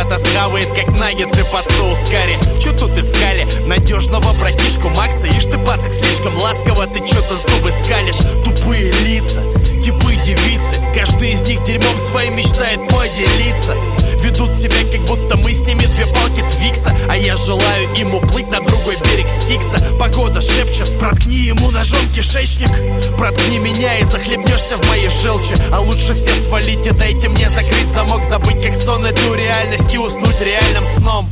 брата схавает, как наггетсы под соус карри. Чё тут искали? Надежного братишку Макса. Ишь ты, пацак, слишком ласково, ты чё-то зубы скалишь. Тупые лица, типы девицы, каждый из них дерьмом своим мечтает поделиться. Ведут себя, как будто мы с ними две палки Твикса, а я желаю им уплыть на другой берег Стикса. Погода шепчет, проткни ему ножом кишечник. Проткни меня и захлебнешься в моей желчи. А лучше все свалите, дайте мне закрыть замок, забыть как сон эту реальность и уснуть реальным сном.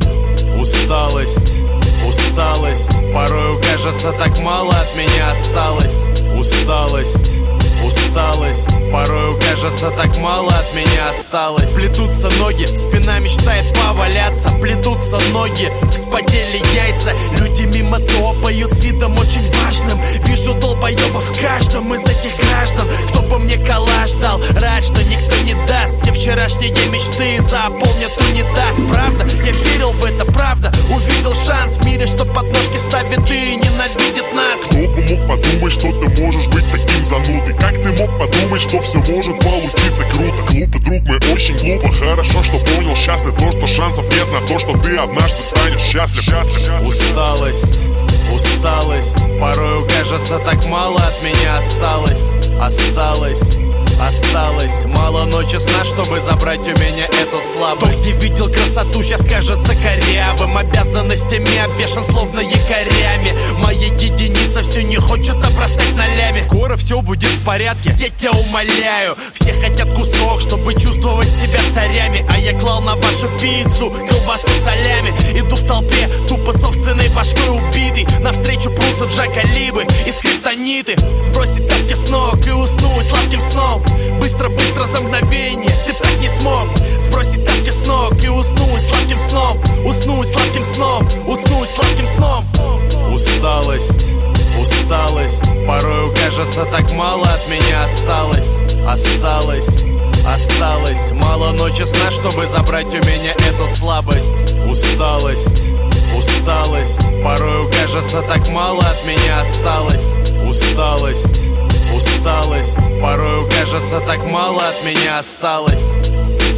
Усталость, усталость, порою кажется, так мало от меня осталось. Усталость, усталость, порою кажется, так мало от меня осталось. Плетутся ноги, спина мечтает поваляться. Плетутся ноги, вспотели яйца. Люди мимо топают с видом очень важным. Вижу долбоебов в каждом из этих граждан. Кто бы мне коллаж дал, рад, что никто не даст. Все вчерашние мечты заполнят унитаз. Правда, я верил в это, правда. Увидел шанс в мире, что подножки ставит и ненавидит нас. Кто бы мог подумать, что ты можешь быть таким занудой? Как ты мог подумать, что все может получиться круто? Глупый друг мой, очень глупо. Хорошо, что понял счастлив то, что шансов нет на то, что ты однажды станешь счастлив. Усталость, усталость, порою кажется, так мало от меня осталось. Осталось, осталось мало ночи сна, чтобы забрать у меня эту слабость. Тот, где видел красоту, сейчас кажется корявым. Обязанностями обвешан словно якорями. Моя единица все не хочет обрастать нолями. Скоро все будет в порядке, я тебя умоляю. Все хотят кусок, чтобы чувствовать себя царями. А я клал на вашу пиццу колбасу солями. Иду в толпе, тупо собственной башкой убитый. Навстречу прутся джакалибы и скриптониты. Сбросить тапки с ног и уснуть сладким сном. Быстро-быстро за мгновение, ты так не смог. Сбросить тапки с ног и уснуть сладким сном. Уснуть сладким сном, уснуть сладким сном. Усталость, усталость, порою кажется, так мало от меня осталось. Осталось, осталось мало ночи сна, чтобы забрать у меня эту слабость. Усталость, усталость, порою кажется, так мало от меня осталось. Усталость, усталость, порою кажется, так мало от меня осталось.